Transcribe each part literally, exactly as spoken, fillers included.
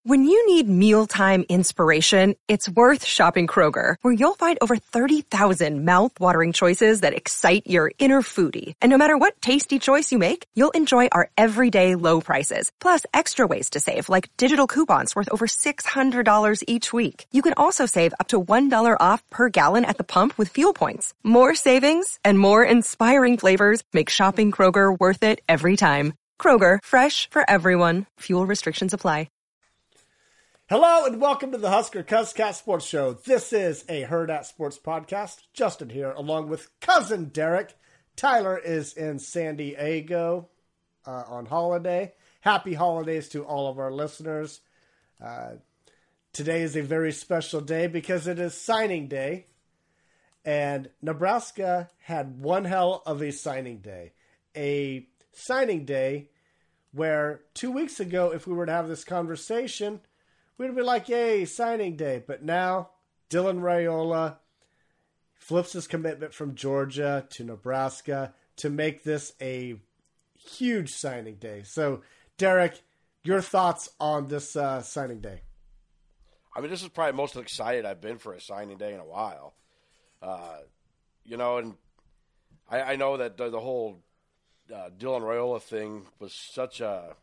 When you need mealtime inspiration, it's worth shopping Kroger, where you'll find over thirty thousand mouth-watering choices that excite your inner foodie. And no matter what tasty choice you make, you'll enjoy our everyday low prices, plus extra ways to save, like digital coupons worth over six hundred dollars each week. You can also save up to one dollar off per gallon at the pump with fuel points. More savings and more inspiring flavors make shopping Kroger worth it every time. Kroger, fresh for everyone. Fuel restrictions apply. Hello and welcome to the Husker Cuzcast Sports Show. This is a Herd at Sports podcast. Justin here, along with cousin Derek. Tyler is in San Diego uh, on holiday. Happy holidays to all of our listeners. Uh, today is a very special day because it is signing day. And Nebraska had one hell of a signing day. A signing day where two weeks ago, if we were to have this conversation, we'd be like, yay, signing day. But now, Dylan Raiola flips his commitment from Georgia to Nebraska to make this a huge signing day. So, Derek, your thoughts on this uh, signing day? I mean, this is probably the most excited I've been for a signing day in a while. Uh, you know, and I, I know that the, the whole uh, Dylan Raiola thing was such a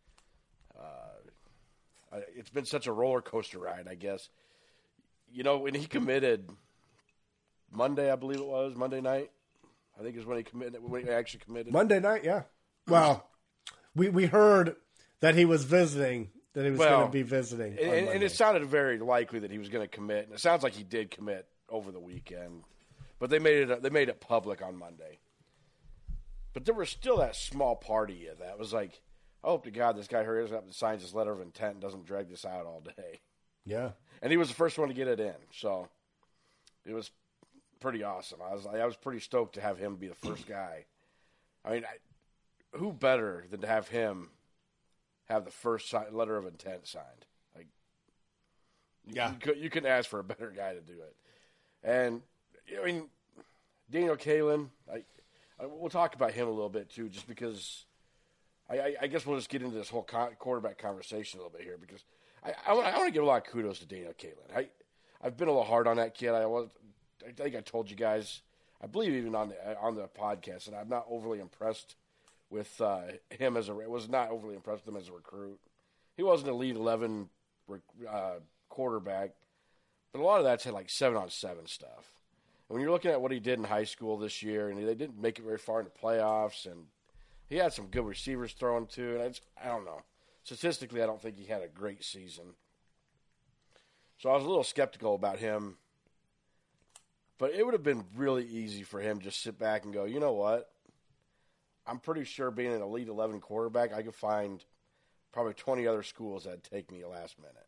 uh, – it's been such a roller coaster ride, I guess. You know, when he committed Monday, I believe it was, Monday night, I think is when he committed, when he actually committed. Monday night, yeah. Well, we we heard that he was visiting, that he was well, going to be visiting. And, and it sounded very likely that he was going to commit. And it sounds like he did commit over the weekend. But they made it they made it public on Monday. But there was still that small party of that. It was like, I hope to God this guy hurries up and signs his letter of intent and doesn't drag this out all day. Yeah. And he was the first one to get it in. So it was pretty awesome. I was I was pretty stoked to have him be the first guy. I mean, I, who better than to have him have the first si- letter of intent signed? Like, yeah. You, could, you couldn't ask for a better guy to do it. And, I mean, Daniel Kaelin, I, I, we'll talk about him a little bit, too, just because I, I, I guess we'll just get into this whole co- quarterback conversation a little bit here, because I, I, I want to give a lot of kudos to Daniel Kaelin. I, I've been a little hard on that kid. I was, I think I told you guys, I believe even on the, on the podcast, and I'm not overly impressed with uh, him as a was not overly impressed with him as a recruit. He wasn't an elite eleven uh, quarterback, but a lot of that's had like seven on seven stuff. And when you're looking at what he did in high school this year, and they didn't make it very far in the playoffs, and he had some good receivers throwing too. And I, just, I don't know, statistically, I don't think he had a great season. So I was a little skeptical about him. But it would have been really easy for him to just sit back and go, you know what? I'm pretty sure being an Elite eleven quarterback, I could find probably twenty other schools that'd take me last minute.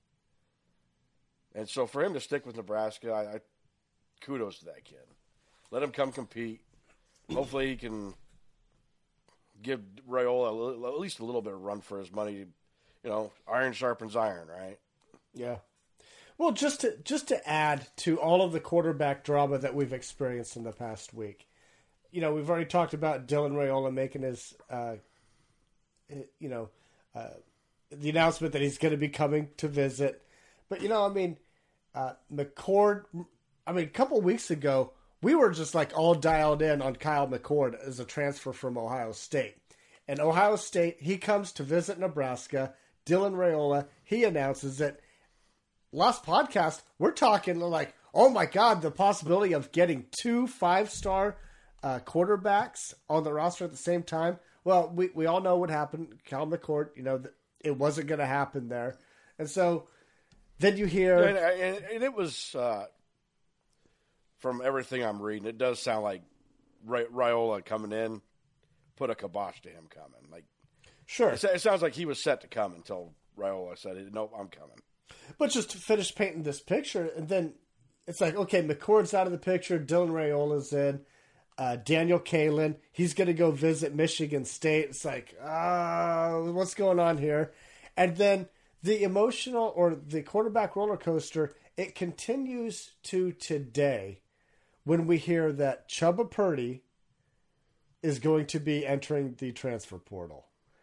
And so for him to stick with Nebraska, I, I kudos to that kid. Let him come compete. Hopefully he can give Raiola at least a little bit of run for his money. You know, iron sharpens iron, right? Yeah. Well, just to just to add to all of the quarterback drama that we've experienced in the past week, you know, we've already talked about Dylan Raiola making his, uh, you know, uh, the announcement that he's going to be coming to visit. But, you know, I mean, uh, McCord, I mean, a couple weeks ago, we were just like all dialed in on Kyle McCord as a transfer from Ohio State. And Ohio State, he comes to visit Nebraska. Dylan Raiola, he announces it. Last podcast, we're talking like, oh my God, the possibility of getting two five-star uh, quarterbacks on the roster at the same time. Well, we, we all know what happened. Kyle McCord, you know, it wasn't going to happen there. And so then you hear... And, and, and it was, uh, from everything I'm reading, it does sound like Ray, Raiola coming in put a kibosh to him coming. Like, Sure. It, it sounds like he was set to come until Raiola said, nope, I'm coming. But just to finish painting this picture, and then it's like, okay, McCord's out of the picture, Dylan Raiola's in, uh, Daniel Kaelin, he's going to go visit Michigan State. It's like, ah, uh, what's going on here? And then the emotional or the quarterback roller coaster, it continues to today when we hear that Chubba Purdy is going to be entering the transfer portal.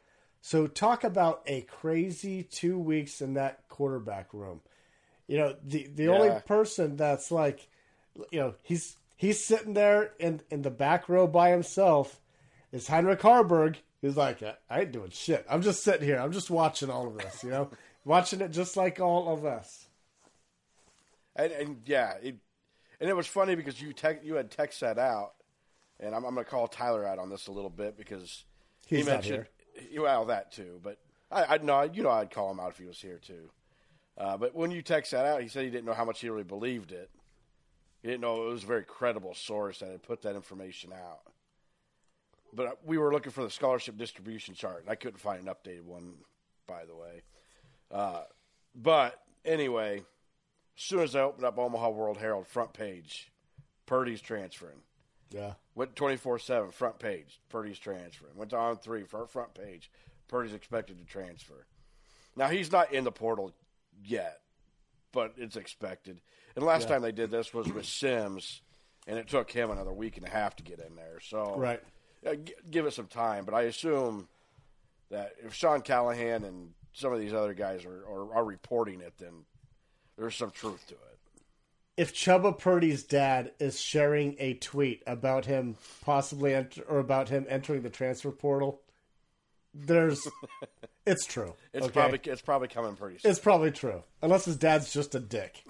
So talk about a crazy two weeks in that quarterback room. You know, the the Yeah. only person that's like, you know, he's he's sitting there in, in the back row by himself is Heinrich Harburg. He's like, I, I ain't doing shit. I'm just sitting here. I'm just watching all of this, you know, watching it just like all of us. And, and yeah, it, and it was funny because you te- you had text that out, and I'm, I'm going to call Tyler out on this a little bit because He's he not mentioned well that too, but I, I know you know I'd call him out if he was here too. Uh, but when you text that out, he said he didn't know how much he really believed it. He didn't know it was a very credible source that had put that information out. But we were looking for the scholarship distribution chart, and I couldn't find an updated one, by the way. Uh, but anyway, as soon as I opened up Omaha World Herald front page, Purdy's transferring. Yeah. Went twenty-four seven front page, Purdy's transferring. Went to On three for front page, Purdy's expected to transfer. Now, he's not in the portal yet, but it's expected. And last Yeah. time they did this was with Sims, and it took him another week and a half to get in there. So Right. uh, g- give it some time. But I assume that if Sean Callahan and some of these other guys are, are, are reporting it, then there's some truth to it. If Chubba Purdy's dad is sharing a tweet about him possibly enter, or about him entering the transfer portal, there's it's true. It's okay? probably it's probably coming pretty soon. It's probably true, unless his dad's just a dick.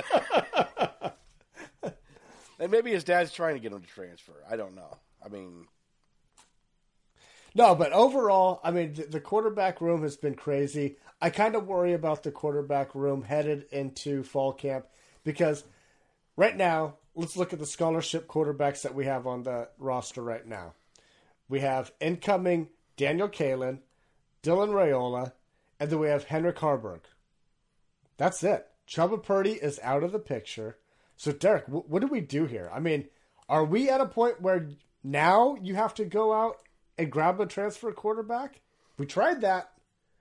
And maybe his dad's trying to get him to transfer. I don't know. I mean, No, but overall, I mean, the, the quarterback room has been crazy. I kind of worry about the quarterback room headed into fall camp because right now, let's look at the scholarship quarterbacks that we have on the roster right now. We have incoming Daniel Kaelin, Dylan Raiola, and then we have Henrik Harburg. That's it. Chubba Purdy is out of the picture. So, Derek, w- what do we do here? I mean, are we at a point where now you have to go out and grab a transfer quarterback? We tried that,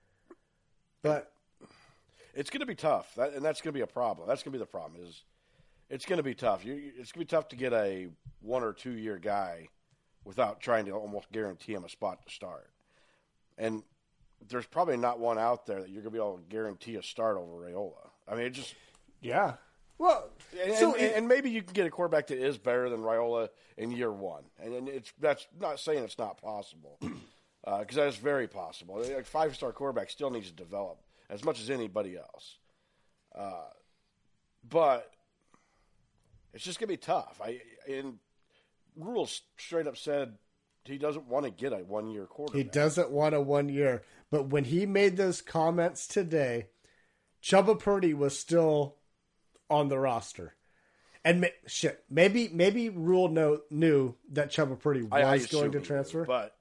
but it's going to be tough, that, and that's going to be a problem. That's going to be the problem. Is it's going to be tough. You, it's going to be tough to get a one or two year guy without trying to almost guarantee him a spot to start. And there's probably not one out there that you're going to be able to guarantee a start over Raiola. I mean, it just yeah. Well, and, so and, and maybe you can get a quarterback that is better than Raiola in year one, and, and it's that's not saying it's not possible, because uh, that is very possible. A five-star quarterback still needs to develop as much as anybody else, uh, but it's just gonna be tough. I and Rule straight up said he doesn't want to get a one-year quarterback. he doesn't want a one year. But when he made those comments today, Chubba Purdy was still on the roster. And ma- shit, maybe maybe Rule know, knew that Chubba Purdy was I, I going to assume he transfer. knew, but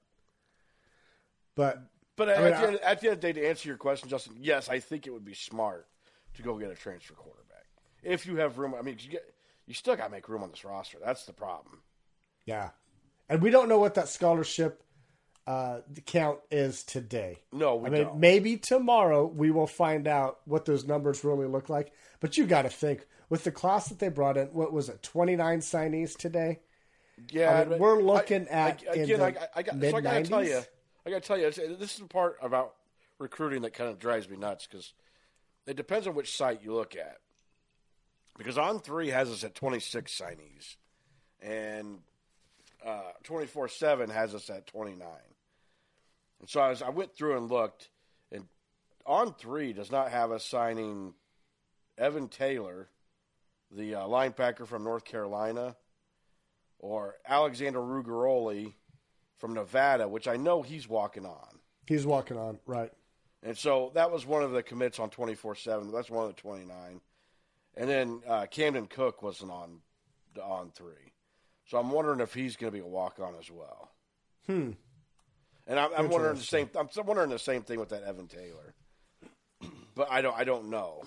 but but I at, mean, the I- end, at the end of the day, to answer your question, Justin, yes, I think it would be smart to go get a transfer quarterback if you have room. I mean, 'cause you get you still got to make room on this roster. That's the problem. yeah. And we don't know what that scholarship uh, count is today. No, we I mean, don't. maybe tomorrow we will find out what those numbers really look like. But you got to think, with the class that they brought in, what was it, twenty-nine signees today? Yeah, I mean, but we're looking I, at I, in again. the I, I got so I got to tell you, mid-nineties? I got to tell you, it's- this is the part about recruiting that kind of drives me nuts because it depends on which site you look at. Because On three has us at twenty-six signees, and uh, twenty-four seven has us at twenty-nine. And so I, was, I went through and looked, and On three does not have us signing Evan Taylor, the uh, linebacker from North Carolina, or Alexander Rugeroli from Nevada, which I know he's walking on. He's walking on, right. And so that was one of the commits on twenty-four seven. That's one of the twenty-nine. And then uh, Camden Cook wasn't on on three. So I'm wondering if he's going to be a walk-on as well. Hmm. And I'm, I'm wondering the same. I'm wondering the same thing with that Evan Taylor. But I don't. I don't know.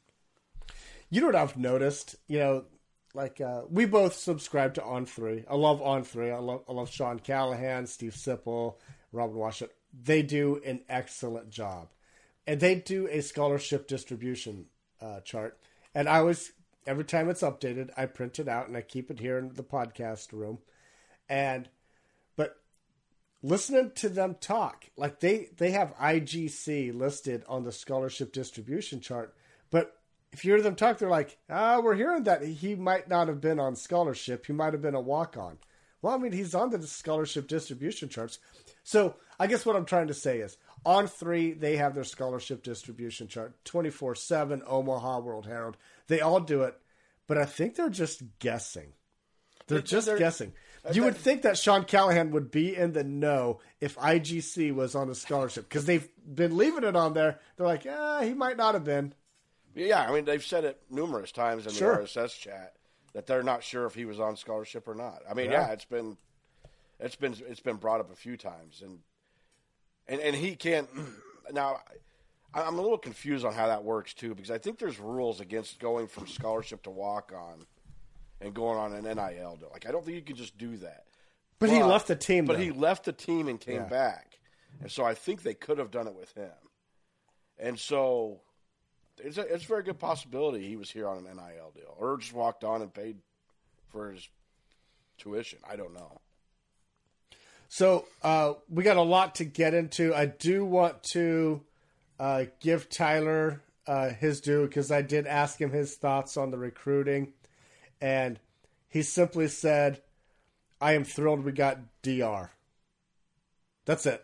You know what I've noticed? You know, like uh, we both subscribe to On Three. I love On Three. I love I love Sean Callahan, Steve Sipple, Robin Washut. They do an excellent job, and they do a scholarship distribution uh, chart. And I always, every time it's updated, I print it out and I keep it here in the podcast room. And but listening to them talk, like they, they have I G C listed on the scholarship distribution chart, but if you hear them talk, they're like, ah, we're hearing that he might not have been on scholarship. He might have been a walk-on. Well, I mean, he's on the scholarship distribution charts. So I guess what I'm trying to say is on three, they have their scholarship distribution chart, twenty-four seven, Omaha, World Herald. They all do it, but I think they're just guessing. They're just they're, guessing. You would think that Sean Callahan would be in the know if I G C was on a scholarship because they've been leaving it on there. They're like, ah, he might not have been. Yeah, I mean, they've said it numerous times in sure. the R S S chat that they're not sure if he was on scholarship or not. I mean, yeah, yeah it's been, it's been, it's been brought up a few times, and and and he can't. Now, I'm a little confused on how that works too, because I think there's rules against going from scholarship to walk on, and going on an N I L deal. Like, I don't think you can just do that. But, but he left the team. But though. he left the team and came yeah. back, and so I think they could have done it with him, and so. It's a, it's a very good possibility he was here on an N I L deal or just walked on and paid for his tuition. I don't know. So uh, we got a lot to get into. I do want to uh, give Tyler uh, his due because I did ask him his thoughts on the recruiting. And he simply said, I am thrilled we got D R. That's it.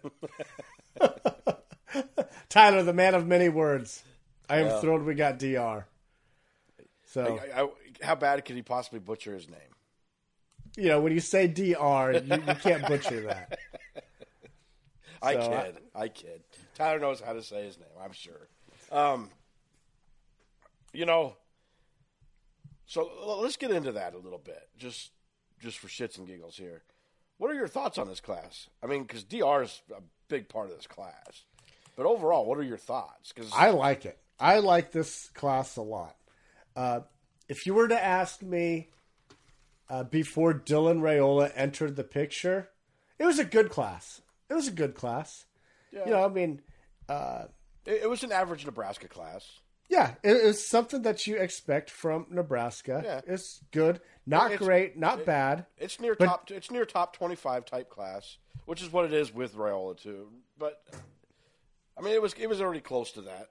Tyler, the man of many words. I am yeah. thrilled we got D R. So, I, I, how bad could he possibly butcher his name? You know, when you say D R, you, you can't butcher that. I so, kid. I, I kid. Tyler knows how to say his name, I'm sure. Um, you know, so let's get into that a little bit, just just for shits and giggles here. What are your thoughts on this class? I mean, because D R is a big part of this class. But overall, what are your thoughts? Cause I like it. I like this class a lot. Uh, if you were to ask me uh, before Dylan Raiola entered the picture, it was a good class. It was a good class. Yeah. You know, I mean... Uh, it, it was an average Nebraska class. Yeah, it, it's something that you expect from Nebraska. Yeah. It's good. Not it's, great, not it, bad. It's near but, top It's near top twenty-five type class, which is what it is with Raiola, too. But... I mean, it was it was already close to that.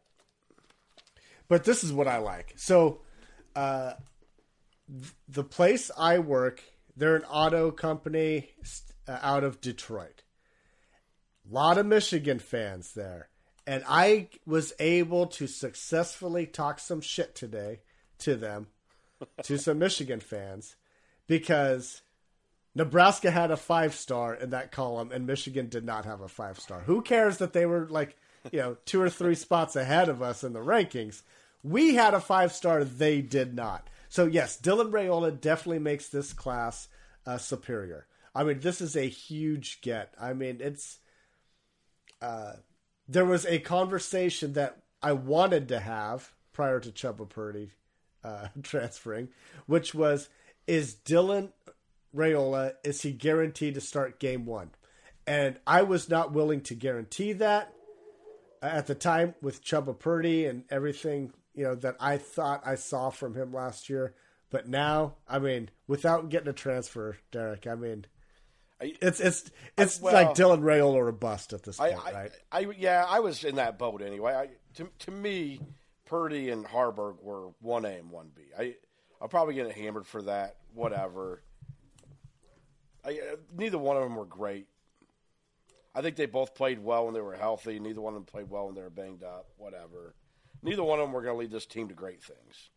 But this is what I like. So, uh, th- the place I work, they're an auto company uh, out of Detroit. A lot of Michigan fans there. And I was able to successfully talk some shit today to them, to some Michigan fans, because Nebraska had a five-star in that column and Michigan did not have a five-star. Who cares that they were like... you know, two or three spots ahead of us in the rankings. We had a five-star, they did not. So, yes, Dylan Raiola definitely makes this class uh, superior. I mean, this is a huge get. I mean, it's... Uh, there was a conversation that I wanted to have prior to Chubba Purdy uh, transferring, which was, is Dylan Raiola, is he guaranteed to start game one? And I was not willing to guarantee that. At the time with Chubba Purdy and everything, you know, that I thought I saw from him last year. But now, I mean, without getting a transfer, Derek, I mean, it's it's it's well, like Dylan Raiola or a bust at this point, I, I, right? I yeah, I was in that boat anyway. I, to to me, Purdy and Harburg were one A and one B. I I'll probably get hammered for that. Whatever. I, neither one of them were great. I think they both played well when they were healthy. Neither one of them played well when they were banged up. Whatever. Neither one of them were going to lead this team to great things.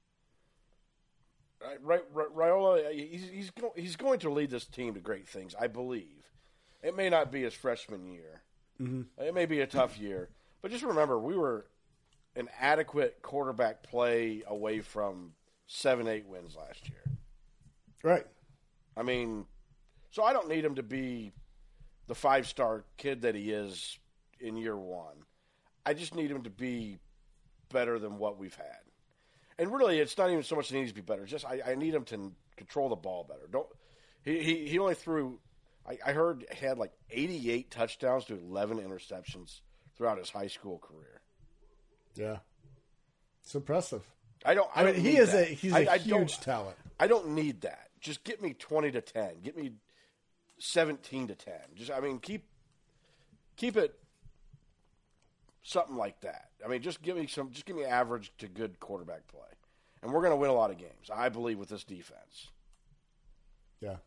Right, Raiola, he's he's, go, he's going to lead this team to great things, I believe. It may not be his freshman year. Mm-hmm. It may be a tough year. But just remember, we were an adequate quarterback play away from seven, eight wins last year. Right. I mean, so I don't need him to be the five-star kid that he is in year one. I just need him to be better than what we've had. And really, it's not even so much that he needs to be better. Just I, I need him to control the ball better. Don't he? He, he only threw. I, I heard he had like eighty-eight touchdowns to eleven interceptions throughout his high school career. Yeah, it's impressive. I don't. I, I don't mean, he is that. a he's I, a I huge talent. I don't need that. Just get me twenty to ten. Get me seventeen to ten. Just I mean, keep keep it something like that. I mean, just give me some. Just give me average to good quarterback play, and we're going to win a lot of games. I believe with this defense. Yeah.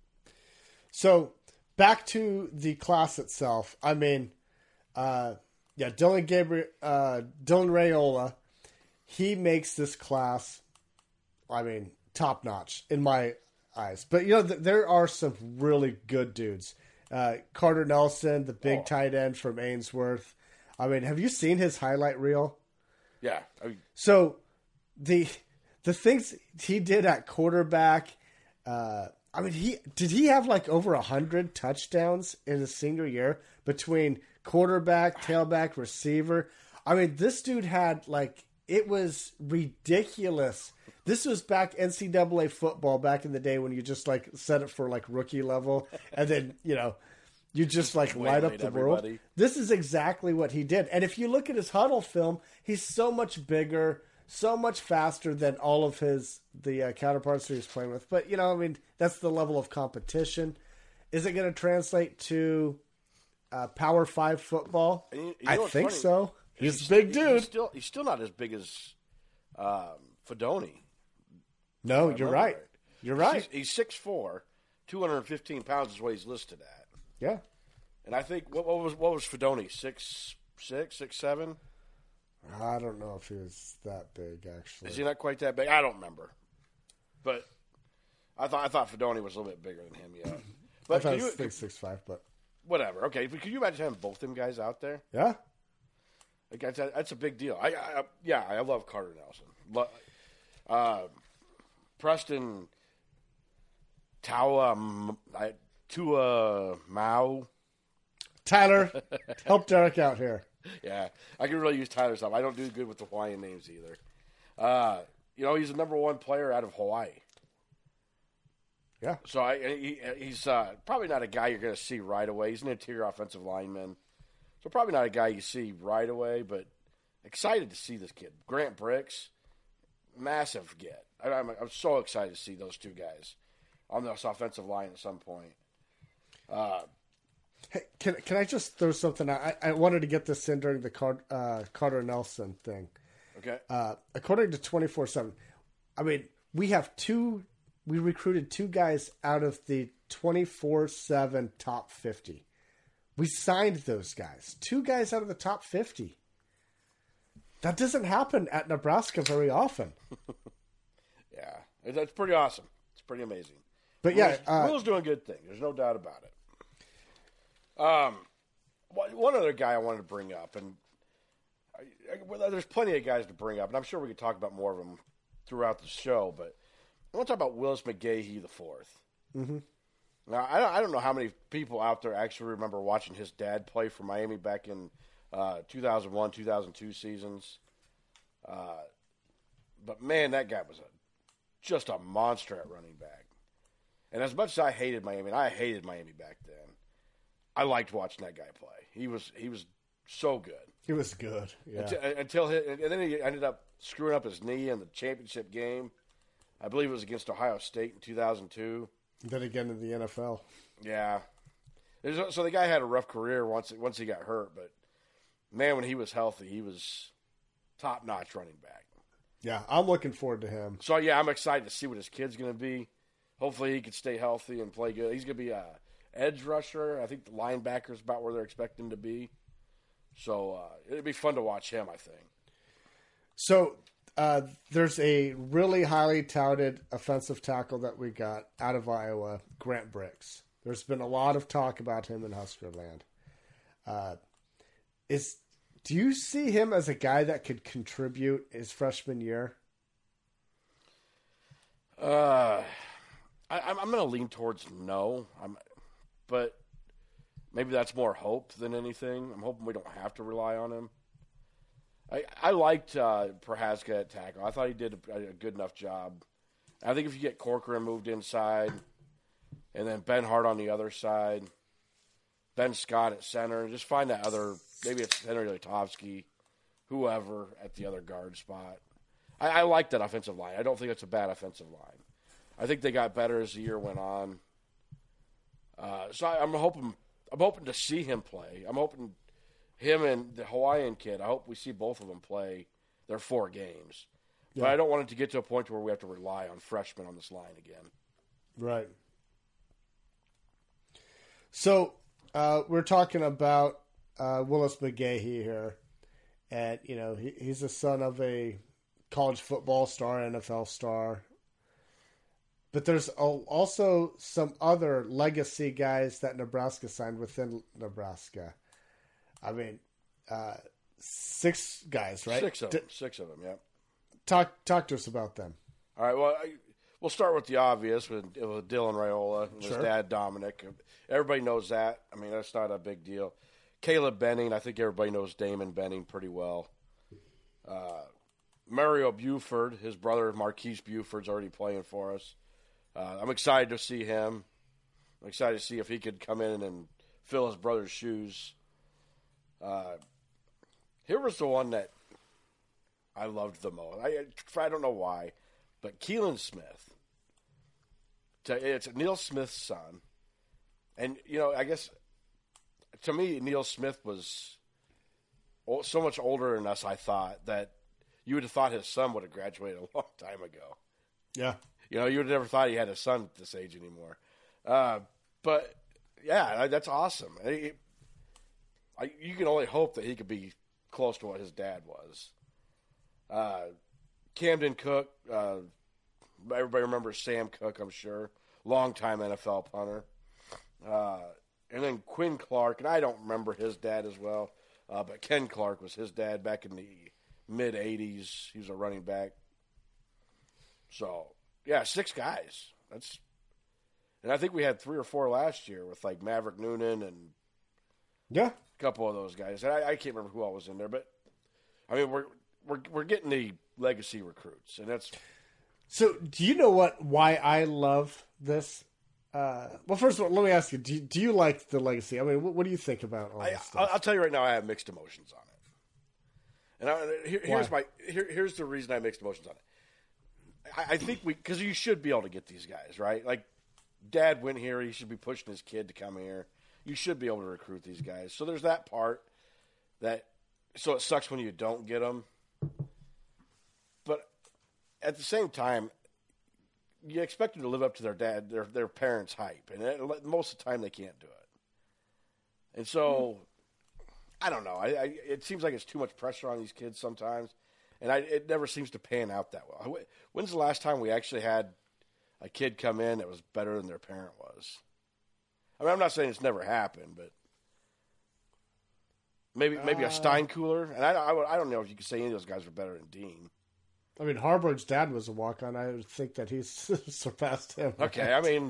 So back to the class itself. I mean, uh, yeah, Dylan Gabriel, uh, Dylan Raiola, he makes this class, I mean, top notch in my eyes. But you know, th- there are some really good dudes. Uh, Carter Nelson, the big Oh. tight end from Ainsworth. I mean, have you seen his highlight reel? Yeah. I mean, So the the things he did at quarterback. Uh, I mean, he did he have like over a hundred touchdowns in his senior year between quarterback, tailback, receiver. I mean, this dude had like it was ridiculous. This was back N C double A football back in the day when you just like set it for like rookie level, and then you know you just like light up the world. everybody. This is exactly what he did. And if you look at his huddle film, he's so much bigger, so much faster than all of his the uh, counterparts that he's playing with. But you know, I mean, that's the level of competition. Is it going to translate to uh, Power Five football? And you- you I know what's think funny? so. He's a big dude. He's still he's still not as big as um, Fedoni. no, I you're remember right. right. You're right. He's, he's six foot four, two hundred fifteen pounds is what he's listed at. Yeah. And I think what, what was what was Fedoni? Six six six seven. I don't know if he was that big actually. Is he not quite that big? I don't remember. But I thought I thought Fedoni was a little bit bigger than him. Yeah. I But thought can he you, was six six five, but whatever. Okay. But could you imagine having both them guys out there? yeah. Like that's, a, that's a big deal. I, I yeah, I love Carter Nelson. Lo- Uh, Preston Taua M- I- Tua Mao. Tyler, help Derek out here. Yeah, I can really use Tyler's stuff. I don't do good with the Hawaiian names either. Uh, you know, he's the number one player out of Hawaii. Yeah. So I, he, he's uh, probably not a guy you're going to see right away. He's an interior offensive lineman. So probably not a guy you see right away, but excited to see this kid. Grant Bricks, massive get. I, I'm, I'm so excited to see those two guys on this offensive line at some point. Uh, Hey, can can I just throw something out? I, I wanted to get this in during the Car, uh, Carter Nelson thing. okay. Uh, according to twenty-four seven, I mean, we have two, we recruited two guys out of the twenty-four seven top fifty. We signed those guys. Two guys out of the top fifty. That doesn't happen at Nebraska very often. Yeah, it- that's pretty awesome. It's pretty amazing. But yeah, Will's, uh, Will's doing a good thing. There's no doubt about it. Um, one one other guy I wanted to bring up, and I, I, well, there's plenty of guys to bring up, and I'm sure we could talk about more of them throughout the show. But I want to talk about Willis McGahee the fourth. Mm-hmm. Now, I don't, I don't know how many people out there actually remember watching his dad play for Miami back in uh, two thousand one, two thousand two seasons. Uh, but man, that guy was a, just a monster at running back. And as much as I hated Miami, and I hated Miami back then, I liked watching that guy play. He was he was so good. he was good. Yeah. Until, until he, and then he ended up screwing up his knee in the championship game. I believe it was against Ohio State in two thousand two. Then again in the N F L. Yeah. There's, so the guy had a rough career once once he got hurt, but man, when he was healthy, he was top notch running back. Yeah, I'm looking forward to him. So yeah, I'm excited to see what his kid's going to be. Hopefully, he can stay healthy and play good. He's going to be a edge rusher. I think the linebacker's about where they're expecting to be. So uh, it'd be fun to watch him, I think. So uh, there's a really highly touted offensive tackle that we got out of Iowa, Grant Bricks. There's been a lot of talk about him in Huskerland. Uh, is do you see him as a guy that could contribute his freshman year? Uh, I, I'm, I'm going to lean towards no. I'm, but maybe that's more hope than anything. I'm hoping we don't have to rely on him. I, I liked uh, Prohaska at tackle. I thought he did a, a good enough job. I think if you get Corcoran moved inside, and then Ben Hart on the other side, Ben Scott at center, just find that other, maybe it's Henry Letovsky, whoever at the other guard spot. I, I like that offensive line. I don't think it's a bad offensive line. I think they got better as the year went on. Uh, so I, I'm hoping I'm hoping to see him play. I'm hoping him and the Hawaiian kid. I hope we see both of them play their four games. Yeah. But I don't want it to get to a point where we have to rely on freshmen on this line again. Right. So uh, we're talking about uh, Willis McGahee here, and you know he, he's the son of a college football star, N F L star. But there's also some other legacy guys that Nebraska signed within Nebraska. I mean, uh, six guys, right? Six of them. D- six of them, yeah. Talk talk to us about them. All right, well, I, we'll start with the obvious with, with Dylan Raiola and sure. his dad, Dominic. Everybody knows that. I mean, that's not a big deal. Caleb Benning, I think everybody knows Damon Benning pretty well. Uh, Mario Buford, his brother Marquise Buford's already playing for us. Uh, I'm excited to see him. I'm excited to see if he could come in and fill his brother's shoes. Uh, here was the one that I loved the most. I, I don't know why, but Keelan Smith. It's Neil Smith's son. And, you know, I guess, to me, Neil Smith was so much older than us, I thought, that you would have thought his son would have graduated a long time ago. Yeah. You know, you would have never thought he had a son at this age anymore. Uh, but, yeah, that's awesome. I, I, you can only hope that he could be close to what his dad was. Uh, Camden Cook, uh, everybody remembers Sam Cook, I'm sure. Longtime N F L punter. Uh, and then Quinn Clark, and I don't remember his dad as well, uh, but Ken Clark was his dad back in the mid-eighties. He was a running back. So, yeah, six guys. That's, and I think we had three or four last year with, like, Maverick Noonan and yeah, a couple of those guys. And I, I can't remember who all was in there, but, I mean, we're we're we're getting the legacy recruits, and that's. So, do you know what? Why I love this? Uh, well, first of all, let me ask you: Do you, do you like the legacy? I mean, what, what do you think about all this I, stuff? I'll tell you right now, I have mixed emotions on it. And I, here, here's my here, here's the reason I have mixed emotions on it. I, I think we because you should be able to get these guys right. Like, Dad went here; he should be pushing his kid to come here. You should be able to recruit these guys. So there's that part that. So it sucks when you don't get them. But at the same time, you expect them to live up to their dad, their their parents' hype, and it, most of the time they can't do it. And so, I don't know. I, I it seems like it's too much pressure on these kids sometimes, and I, it never seems to pan out that well. When's the last time we actually had a kid come in that was better than their parent was? I mean, I'm not saying it's never happened, but maybe maybe a Steinkühler, and I, I, I don't know if you could say any of those guys were better than Dean. I mean, Harburg's dad was a walk-on. I would think that he's surpassed him. Okay, I mean,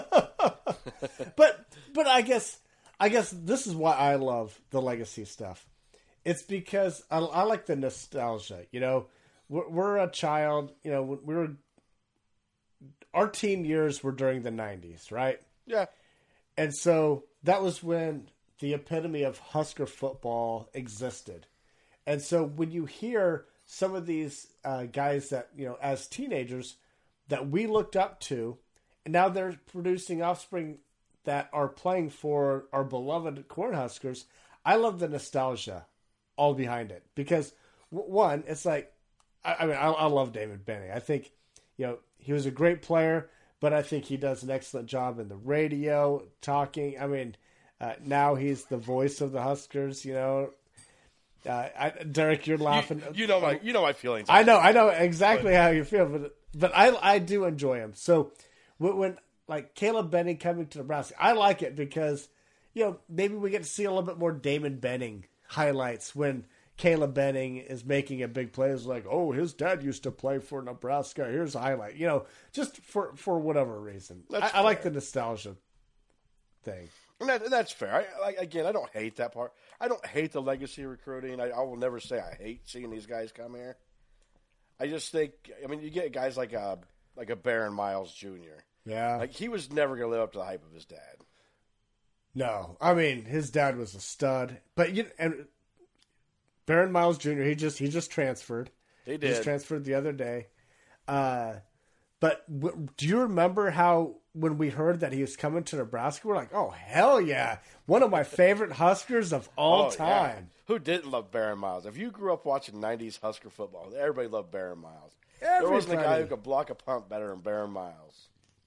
but but I guess I guess this is why I love the legacy stuff. It's because I, I like the nostalgia. You know, we're, we're a child. You know, we were our teen years were during the nineties, right? Yeah, and so that was when the epitome of Husker football existed, and so when you hear some of these uh, guys that, you know, as teenagers that we looked up to, and now they're producing offspring that are playing for our beloved Cornhuskers. I love the nostalgia all behind it because, w- one, it's like, I, I mean, I, I love David Benning. I think, you know, he was a great player, but I think he does an excellent job in the radio, talking. I mean, uh, now he's the voice of the Huskers, you know. Uh, I, Derek, you're laughing. You, you know my, you know my feelings. I know, I know exactly how you feel, but but I, I do enjoy him. So when, when like Caleb Benning coming to Nebraska, I like it because, you know, maybe we get to see a little bit more Damon Benning highlights when Caleb Benning is making a big play. It's like, oh, his dad used to play for Nebraska. Here's a highlight. You know, just for for whatever reason. I, I like the nostalgia thing. And, that, and that's fair. I, like, again, I don't hate that part. I don't hate the legacy recruiting. I, I will never say I hate seeing these guys come here. I just think, I mean, you get guys like a like a Baron Miles Junior Yeah, like he was never going to live up to the hype of his dad. No, I mean his dad was a stud, but you and Baron Miles Junior He just he just transferred. He did. He just transferred the other day. Uh, But w- do you remember how when we heard that he was coming to Nebraska, we're like, oh, hell yeah. One of my favorite Huskers of all Oh, time. yeah. Who didn't love Baron Miles? If you grew up watching nineties Husker football, everybody loved Baron Miles. Everybody. There wasn't a guy who could block a punt better than Baron Miles.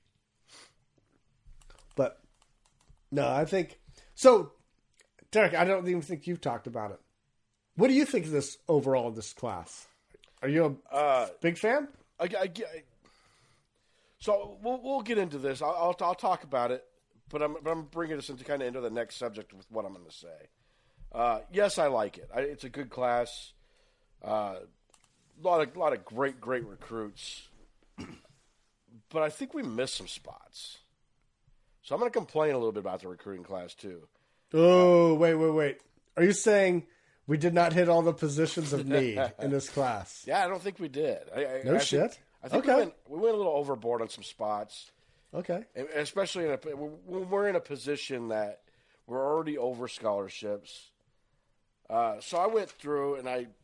But, no, I think... So, Derek, I don't even think you've talked about it. What do you think of this overall, this class? Are you a Uh, big fan? I, I, I, so we'll we'll get into this. I'll I'll, I'll talk about it, but I'm but I'm bringing us into kind of into the next subject with what I'm going to say. Uh, yes, I like it. I, it's a good class. A uh, lot of lot of great great recruits, but I think we missed some spots. So I'm going to complain a little bit about the recruiting class too. Oh, wait, wait, wait. Are you saying we did not hit all the positions of need in this class? Yeah, I don't think we did. I, I, No I shit. Think, I think Okay. we, went, we went a little overboard on some spots. Okay. And especially in a, when we're in a position that we're already over scholarships. Uh, so I went through and I,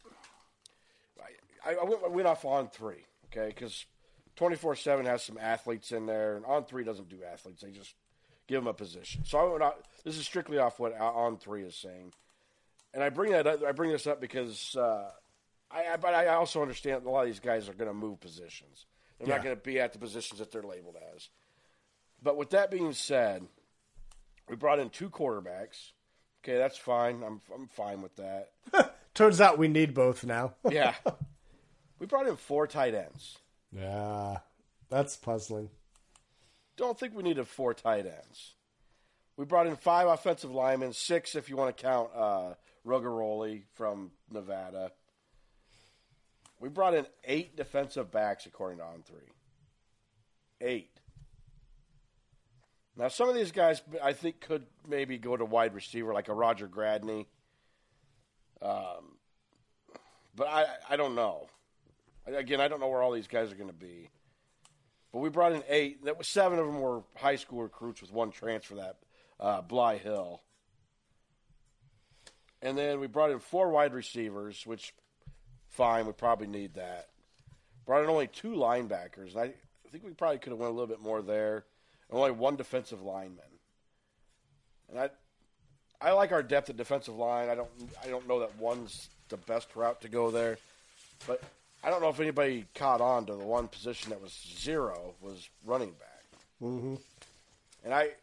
I, I, went, I went off on three, okay, because twenty-four seven has some athletes in there, and on three doesn't do athletes; they just give them a position. So I went out, this is strictly off what on three is saying, and I bring that up, I bring this up because uh, I, I, but I also understand a lot of these guys are going to move positions. They're Yeah. not going to be at the positions that they're labeled as. But with that being said, we brought in two quarterbacks. Okay, that's fine. I'm I'm fine with that. Turns out we need both now. Yeah. We brought in four tight ends. Yeah, that's puzzling. Don't think we needed four tight ends. We brought in five offensive linemen, six if you want to count uh, Rugaroli from Nevada. We brought in eight defensive backs according to On three. Eight. Now, some of these guys I think could maybe go to wide receiver, like a Roger Gradney. Um, but I, I don't know. Again, I don't know where all these guys are going to be. But we brought in eight. That was seven of them were high school recruits with one transfer, that uh, Bly Hill. And then we brought in four wide receivers, which, fine, we probably need that. Brought in only two linebackers, and I, I think we probably could have went a little bit more there. And only one defensive lineman. And I, I like our depth at defensive line. I don't, I don't know that one's the best route to go there, but I don't know if anybody caught on to the one position that was zero was running back. Mm-hmm. And I,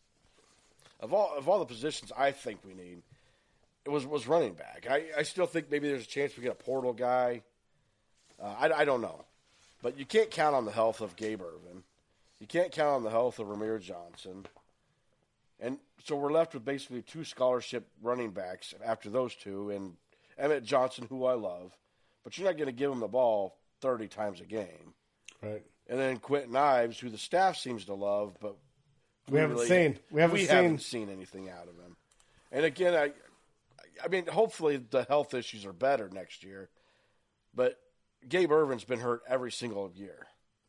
of all of all the positions I think we need, it was was running back. I, I still think maybe there's a chance we get a portal guy. Uh, I, I don't know, but you can't count on the health of Gabe Irvin. You can't count on the health of Ramir Johnson. And so we're left with basically two scholarship running backs after those two, and Emmett Johnson, who I love, but you're not going to give him the ball thirty times a game. Right. And then Quentin Ives, who the staff seems to love, but We haven't seen. We haven't we seen. haven't seen anything out of him. And again, I, I mean, hopefully the health issues are better next year, but Gabe Irvin's been hurt every single year.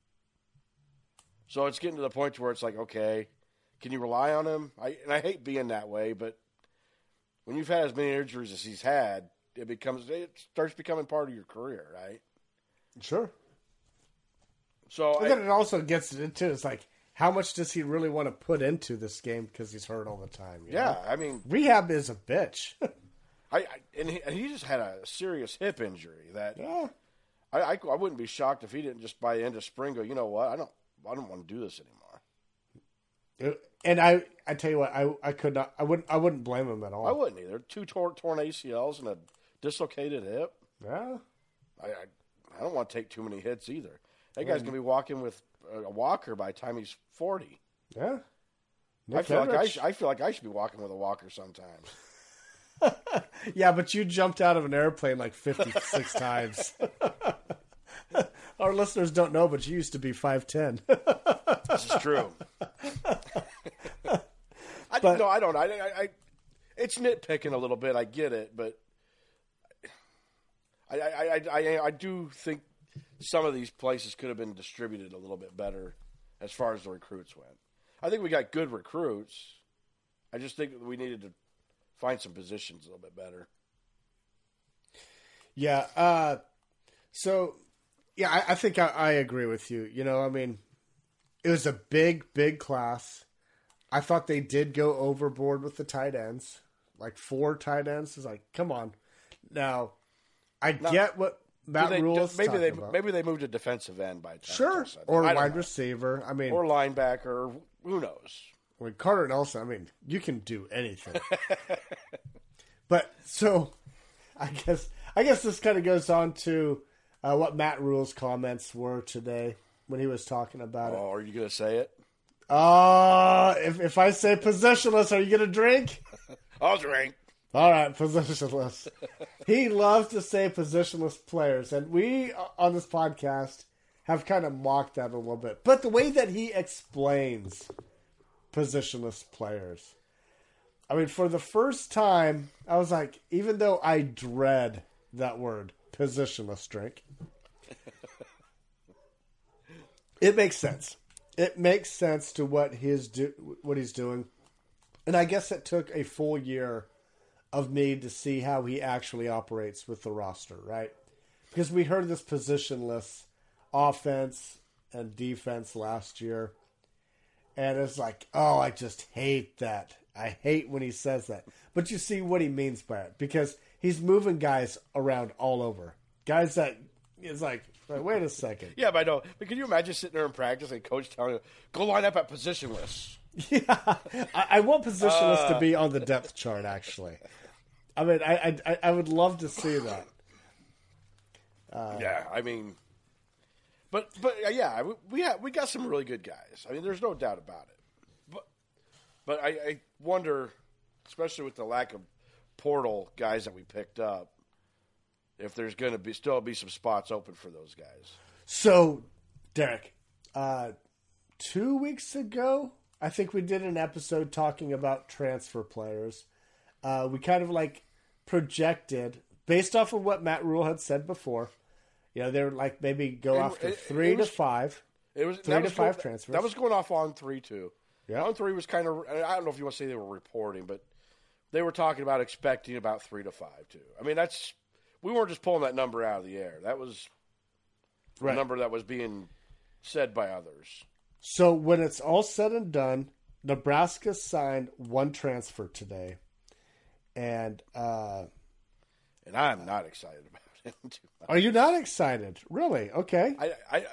So it's getting to the point where it's like, okay, can you rely on him? I, and I hate being that way, but when you've had as many injuries as he's had, it becomes it starts becoming part of your career, right? Sure. So And I, then it also gets into it's like, how much does he really want to put into this game because he's hurt all the time? you yeah, know? I mean, Rehab is a bitch. I, I and, he, and he just had a serious hip injury that yeah. I, I I wouldn't be shocked if he didn't just by the end of spring go, you know what, I don't I don't want to do this anymore. And I, I tell you what, I, I could not, I wouldn't, I wouldn't blame him at all. I wouldn't either. Two tor- torn A C Ls and a dislocated hip. Yeah. I, I I don't want to take too many hits either. That guy's gonna be walking with a walker by the time he's forty. Yeah. I Nick feel like I, Henrich. sh- I feel like I should be walking with a walker sometimes. Yeah, but you jumped out of an airplane like fifty-six times. Our listeners don't know, but you used to be five ten. This is true. I But- no, I don't. I, I, I, it's nitpicking a little bit. I get it, but I, I, I, I, I do think some of these places could have been distributed a little bit better as far as the recruits went. I think we got good recruits. I just think we needed to find some positions a little bit better. Yeah. Uh, so Yeah, I, I think I, I agree with you. You know, I mean, it was a big, big class. I thought they did go overboard with the tight ends. Like four tight ends is like, come on. Now, I Now, get what Matt they, Rule is maybe talking they about. maybe they moved a defensive end by time. Sure, or I don't wide know. receiver. I mean, or linebacker. Who knows? when Carter Nelson, I mean, you can do anything. But so, I guess I guess this kind of goes on to uh, what Matt Rule's comments were today when he was talking about Oh, it. are you gonna say it? Uh, if if I say possessionless, are you gonna drink? I'll drink. All right, positionless. He loves to say positionless players, and we uh, on this podcast have kind of mocked that a little bit. But the way that he explains positionless players, I mean, for the first time, I was like, even though I dread that word, positionless drink, it makes sense. It makes sense to what he is do what he's doing, and I guess it took a full year of me to see how he actually operates with the roster, right? Because we heard this positionless offense and defense last year, and it's like, oh, I just hate that. I hate when he says that. But you see what he means by it, because he's moving guys around all over. Guys that is like, wait a second. Yeah, but I know. But can you imagine sitting there in practice and coach telling you, go line up at positionless? Yeah, I, I want positionless Uh. to be on the depth chart, actually. I mean, I, I I would love to see that. Uh, yeah, I mean, but but uh, yeah, we we, have, we got some really good guys. I mean, there's no doubt about it. But but I, I wonder, especially with the lack of portal guys that we picked up, if there's going to be still be some spots open for those guys. So, Derek, uh, two weeks ago, I think we did an episode talking about transfer players. Uh, we kind of like projected, based off of what Matt Rule had said before, you know, they were like maybe go It- after it- three it was- to five. It was Three that to was five going, transfers. That was going off on three too. Yeah. On three was kind of. I don't know if you want to say they were reporting, but they were talking about expecting about three to five too. I mean, that's we weren't just pulling that number out of the air. That was the Right. number that was being said by others. So when it's all said and done, Nebraska signed one transfer today. And uh, And I'm not excited about him too much. are you not excited? Really? Okay. I, I,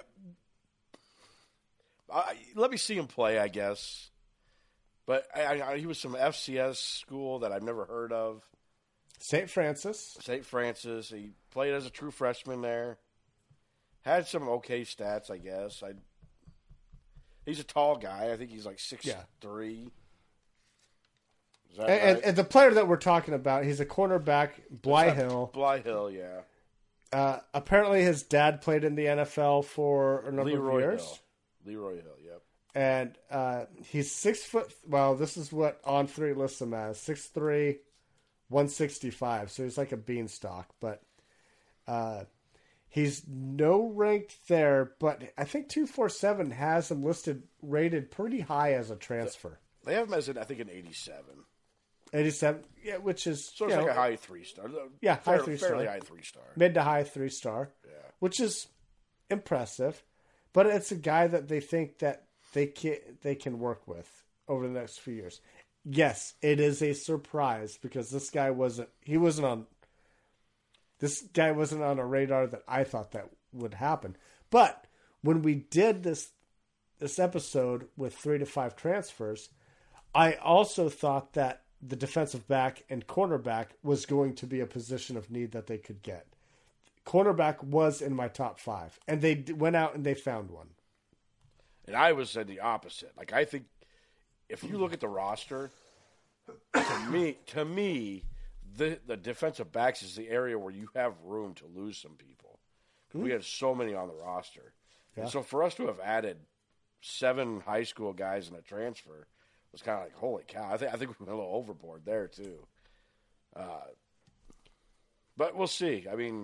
I, let me see him play, I guess. But I, I, he was some F C S school that I've never heard of. Saint Francis. Saint Francis. He played as a true freshman there. Had some okay stats, I guess. I. He's a tall guy. I think he's like six Yeah. three. Is And, that and, right? and the player that we're talking about, he's a cornerback, Bly Hill. Bly Hill, yeah. Uh, apparently, his dad played in the N F L for a number Leroy of years. Hill. Leroy Hill, yep. And uh, he's six foot. Well, this is what On Three lists him as: six three, one sixty five. So he's like a beanstalk. But uh, he's no ranked there. But I think two forty-seven has him listed, rated pretty high as a transfer. They have him as, an, I think, an eighty-seven. eighty-seven, yeah, which is So it's you like know, a high three star. Yeah, high Fairly- three star. Fairly high three star. mid to high three star, Yeah. which is impressive. But it's a guy that they think that they can they can work with over the next few years. Yes, it is a surprise because this guy wasn't he wasn't on this guy wasn't on a radar that I thought that would happen. But when we did this this episode with three to five transfers, I also thought that the defensive back and cornerback was going to be a position of need that they could get. Cornerback was in my top five, and they d- went out and they found one. And I was said the opposite. Like I think if you look at the roster, to me, to me, the the defensive backs is the area where you have room to lose some people. We had so many on the roster, Yeah. and so for us to have added seven high school guys in a transfer was kind of like holy cow. I think I think we went a little overboard there too. Uh, but we'll see. I mean.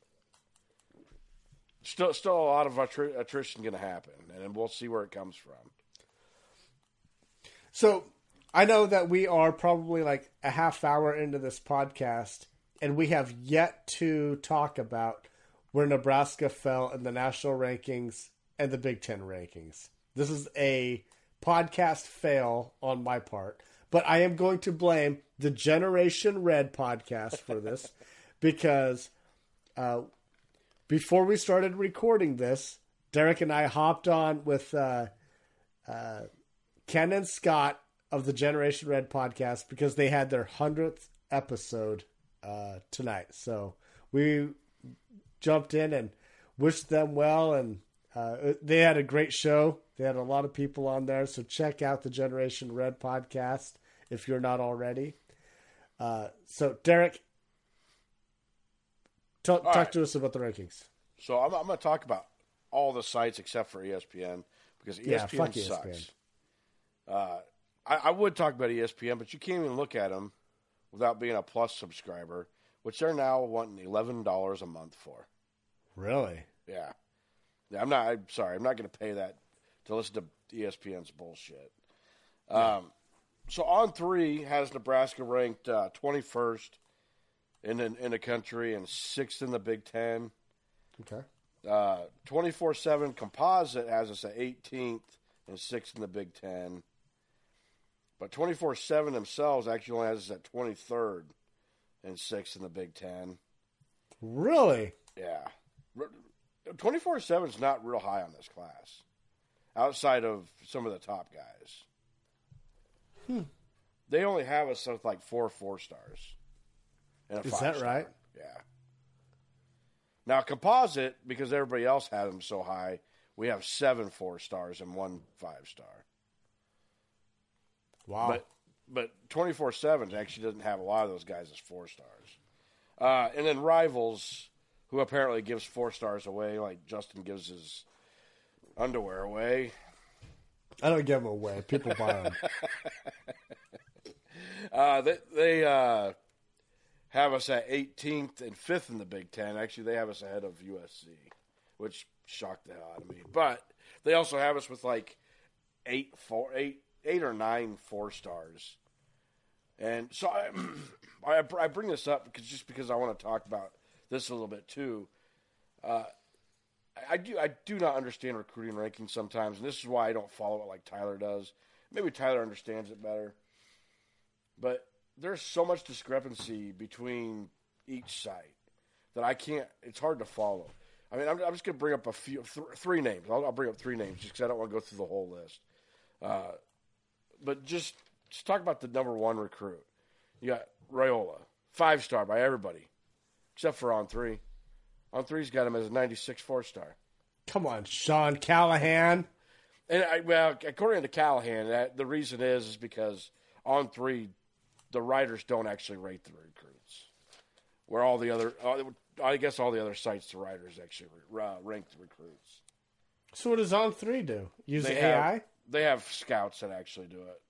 Still, still a lot of attri- attrition going to happen, and we'll see where it comes from. So I know that we are probably like a half hour into this podcast, and we have yet to talk about where Nebraska fell in the national rankings and the Big Ten rankings. This is a podcast fail on my part, but I am going to blame the Generation Red podcast for this because uh, before we started recording this, Derek and I hopped on with uh, uh, Ken and Scott of the Generation Red podcast because they had their hundredth episode uh, tonight. So we jumped in and wished them well, and uh, they had a great show. They had a lot of people on there, so check out the Generation Red podcast if you're not already. Uh, so, Derek, t- talk right. to us about the rankings. So I'm, I'm going to talk about all the sites except for E S P N because E S P N yeah, sucks. E S P N. Uh, I, I would talk about E S P N, but you can't even look at them without being a Plus subscriber, which they're now wanting eleven dollars a month for. Really? Yeah. yeah I'm not. I'm sorry. I'm not going to pay that to listen to E S P N's bullshit. Yeah. Um, so On three has Nebraska ranked uh, twenty-first in, in in the country and sixth in the Big Ten. Okay. Uh, twenty-four seven Composite has us at eighteenth and sixth in the Big Ten. But twenty-four seven themselves actually only has us at twenty-third and sixth in the Big Ten. Really? Yeah. twenty-four seven is not real high on this class, outside of some of the top guys. Hmm. They only have us with like four four stars. And a is five that star. right? Yeah. Now, Composite, because everybody else had them so high, we have seven four stars and one five star. Wow. But but twenty-four seven actually doesn't have a lot of those guys as four stars. Uh, and then Rivals, who apparently gives four stars away, like Justin gives his underwear away. I don't give them away. People buy them. uh, they they uh, have us at eighteenth and fifth in the Big Ten. Actually, they have us ahead of U S C, which shocked the hell out of me. But they also have us with like eight four eight. Eight or nine four stars, and so I, I, I bring this up because just because I want to talk about this a little bit too. Uh, I do I do not understand recruiting rankings sometimes, and this is why I don't follow it like Tyler does. Maybe Tyler understands it better, but there's so much discrepancy between each site that I can't. It's hard to follow. I mean, I'm, I'm just going to bring up a few th- three names. I'll, I'll bring up three names just because I don't want to go through the whole list. Uh, But just, just talk about the number one recruit. You got Raiola, five-star by everybody, except for On three. On three's got him as a ninety-six four-star. Come on, Sean Callahan. And I, well, according to Callahan, that, the reason is is because On three, the writers don't actually rate the recruits. Where all the other, I guess all the other sites, the writers actually uh, rank the recruits. So what does On three do? Use They A I? have, They have scouts that actually do it.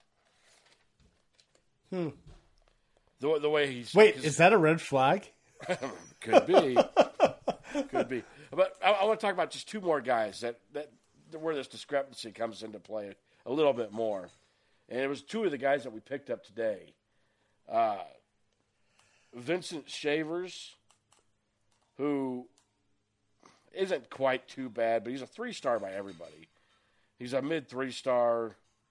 Hmm. The, the way he's Wait, is that a red flag? Could be. Could be. But I, I want to talk about just two more guys that, that where this discrepancy comes into play a little bit more. And it was two of the guys that we picked up today. Uh, Vincent Shavers, who isn't quite too bad, but he's a three-star by everybody. He's a mid three-star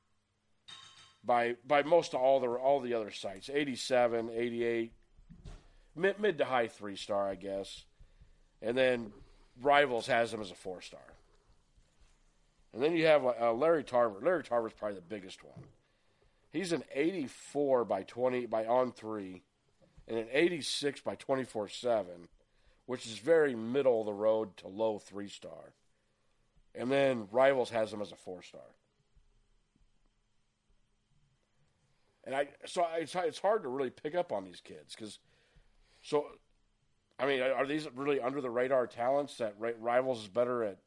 by by most of all the all the other sites. eighty-seven, eighty-eight, mid, mid to high three-star, I guess. And then Rivals has him as a four-star. And then you have uh, Larry Tarver. Larry Tarver's probably the biggest one. He's an eighty-four by twenty by On three, and an eighty-six by twenty-four seven, which is very middle of the road to low three-star. And then Rivals has him as a four-star. And I so it's it's hard to really pick up on these kids because so I mean are these really under the radar talents that Rivals is better at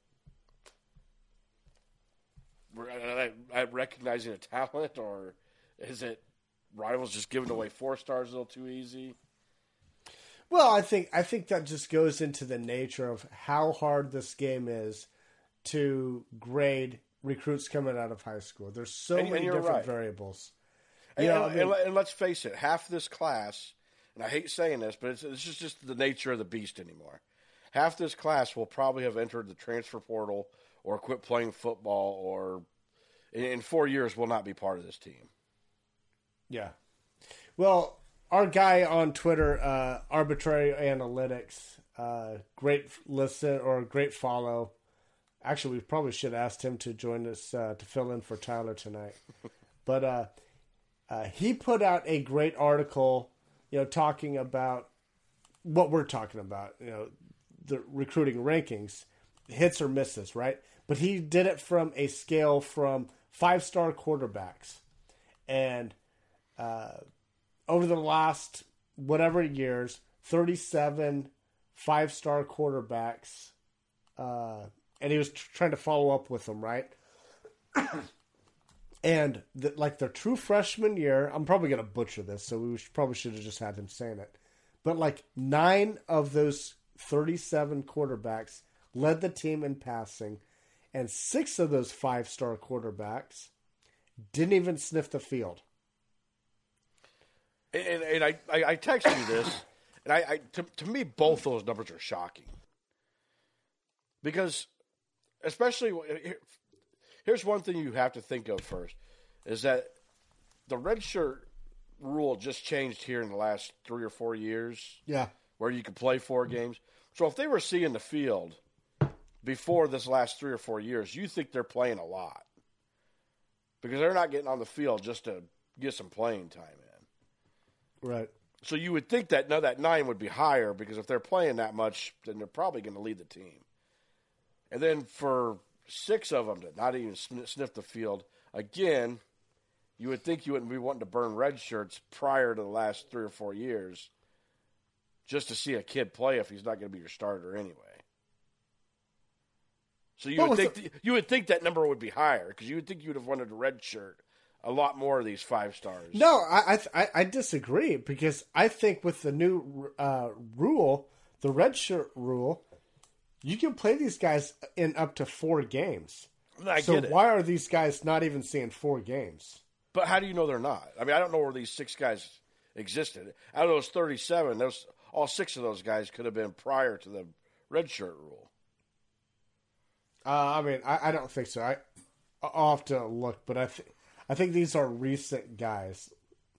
at recognizing a talent, or is it Rivals just giving away four stars a little too easy? Well, I think I think that just goes into the nature of how hard this game is to grade recruits coming out of high school. There's so and, many and different right. variables. And, You know, and, I mean, and, and let's face it, half this class, and I hate saying this, but it's, it's just, just the nature of the beast anymore. half this class will probably have entered the transfer portal or quit playing football, or in, in four years will not be part of this team. Yeah. Well, our guy on Twitter, uh, Arbitrary Analytics, uh, great listen or great follow. Actually, we probably should have asked him to join us uh, to fill in for Tyler tonight. But uh, uh, he put out a great article, you know, talking about what we're talking about, you know, the recruiting rankings, hits or misses, right? But he did it from a scale from five-star quarterbacks. And uh, over the last whatever years, thirty-seven five-star quarterbacks, uh, and he was tr- trying to follow up with them, right? And the, like their true freshman year, I'm probably going to butcher this, so we should, probably should have just had him saying it. But like nine of those thirty-seven quarterbacks led the team in passing, and six of those five-star quarterbacks didn't even sniff the field. And, and I, I, I text you this, and I, I to, to me, both those numbers are shocking. Because, especially, here's one thing you have to think of first, is that the redshirt rule just changed here in the last three or four years. Yeah. Where you could play four games. So if they were seeing the field before this last three or four years, you think they're playing a lot. Because they're not getting on the field just to get some playing time in. Right. So you would think that no, that nine would be higher, because if they're playing that much, then they're probably going to lead the team. And then for six of them to not even sniff the field, again, you would think you wouldn't be wanting to burn red shirts prior to the last three or four years just to see a kid play if he's not going to be your starter anyway. So you What would was think the- th- you would think that number would be higher, because you would think you would have wanted a red shirt a lot more of these five stars. No, I I, I disagree, because I think with the new uh, rule, the red shirt rule, you can play these guys in up to four games. I so get it. why are these guys not even seeing four games? But how do you know they're not? I mean, I don't know where these six guys existed. Out of those thirty-seven, those all six of those guys could have been prior to the red shirt rule. Uh, I mean, I, I don't think so. I I'll have to look, but I th- I think these are recent guys.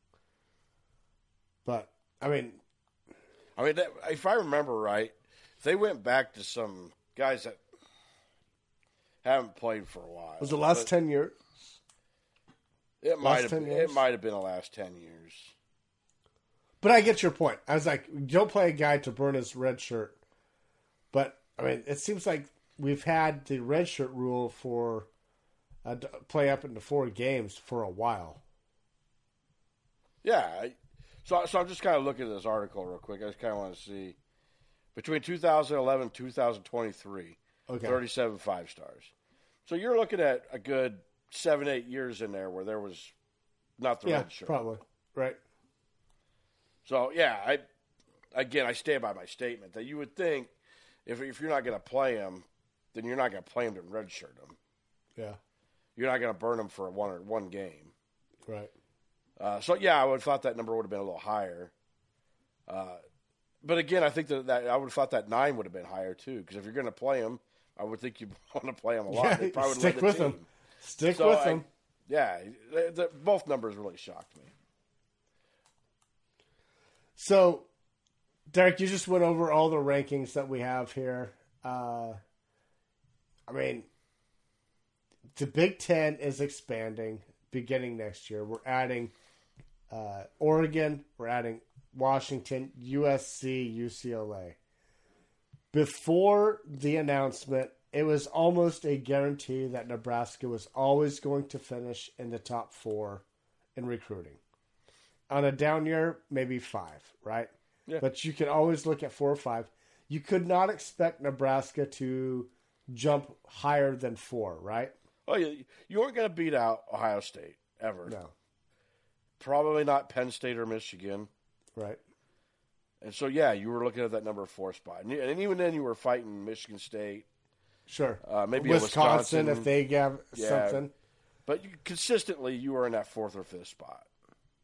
But I mean, I mean, that, if I remember right, they went back to some guys that haven't played for a while. was the last But ten years? It might have. ten Been, years? it might have been the last ten years. But I get your point. I was like, don't play a guy to burn his red shirt. But I mean, it seems like we've had the red shirt rule for uh, d- play up into four games for a while. Yeah. I, so, so I'm just kind of looking at this article real quick. I just kind of want to see between two thousand eleven and two thousand twenty-three, Okay. thirty-seven five stars. So you're looking at a good seven, eight years in there where there was not the Yeah, red shirt. probably. Right. So, yeah, I again, I stand by my statement that you would think if if you're not going to play him, then you're not going to play him to redshirt him. Yeah. You're not going to burn him for one or one game. Right. Uh, so, yeah, I would have thought that number would have been a little higher. Uh, but, again, I think that, that I would have thought that nine would have been higher, too, because if you're going to play him, I would think you'd want to play him a lot. Yeah, They probably would stick let the with team. him. Stick So with I- him. Yeah, the, the, both numbers really shocked me. So, Derek, you just went over all the rankings that we have here. Uh, I mean, the Big Ten is expanding beginning next year. We're adding uh, Oregon, we're adding Washington, U S C, U C L A. Before the announcement, it was almost a guarantee that Nebraska was always going to finish in the top four in recruiting. On a down year, maybe five, right? Yeah. But you can always look at four or five. You could not expect Nebraska to jump higher than four, right? Oh, you, you weren't going to beat out Ohio State, ever. No. Probably not Penn State or Michigan. Right. And so, yeah, you were looking at that number four spot. And, and even then, you were fighting Michigan State. Sure. Uh, maybe a Wisconsin, Wisconsin, if they have Yeah. something. But you, consistently, you were in that fourth or fifth spot.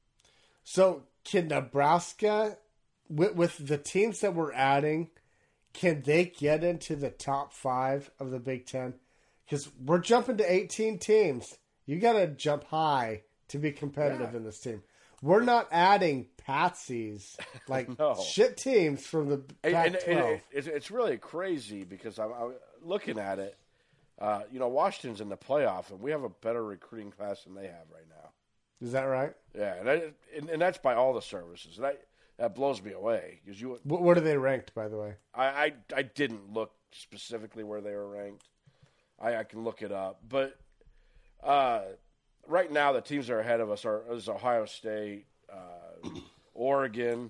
So, can Nebraska, with, with the teams that we're adding, can they get into the top five of the Big Ten? Because we're jumping to eighteen teams. You got to jump high to be competitive yeah. in this team. We're not adding patsies like no. shit teams from the Pac twelve. And, and, and it's really crazy because I'm, I'm looking at it. Uh, you know, Washington's in the playoff, and we have a better recruiting class than they have right now. Is that right? Yeah, and, I, and, and that's by all the services. And I, that blows me away. Because you, where are they ranked, by the way? I, I, I didn't look specifically where they were ranked. I, I can look it up. But uh, right now, the teams that are ahead of us are is Ohio State, uh, Oregon,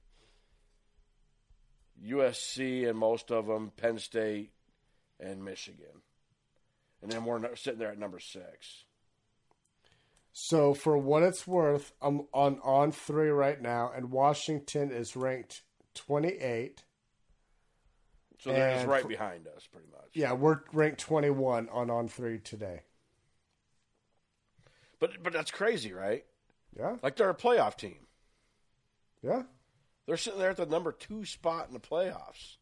U S C, and most of them, Penn State, and Michigan. And then we're sitting there at number six. So for what it's worth, I'm on on three right now, and Washington is ranked twenty-eight. So they're just right behind us, pretty much. Yeah, we're ranked twenty-one on on three today. But but that's crazy, right? Yeah. Like they're a playoff team. Yeah. They're sitting there at the number two spot in the playoffs.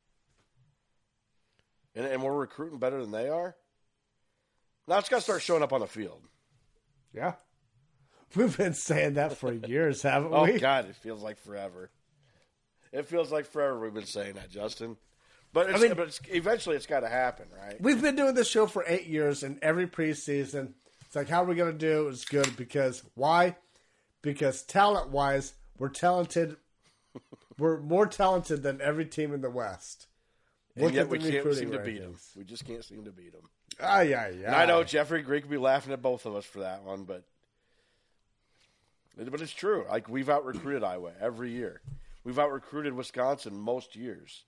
And, and we're recruiting better than they are? Now it's got to start showing up on the field. Yeah. We've been saying that for years, haven't oh, we? Oh, God, it feels like forever. It feels like forever we've been saying that, Justin. But, it's, I mean, but it's, eventually it's got to happen, right? We've been doing this show for eight years, and every preseason, it's like, how are we going to do? It's good because, why? Because talent-wise, we're talented. We're more talented than every team in the West. And Look yet at the we can't seem to beat them. We just can't seem to beat them. Ah, yeah, yeah. And I know Jeffrey Greek would be laughing at both of us for that one, but but it's true. Like, we've out-recruited Iowa every year. We've out-recruited Wisconsin most years.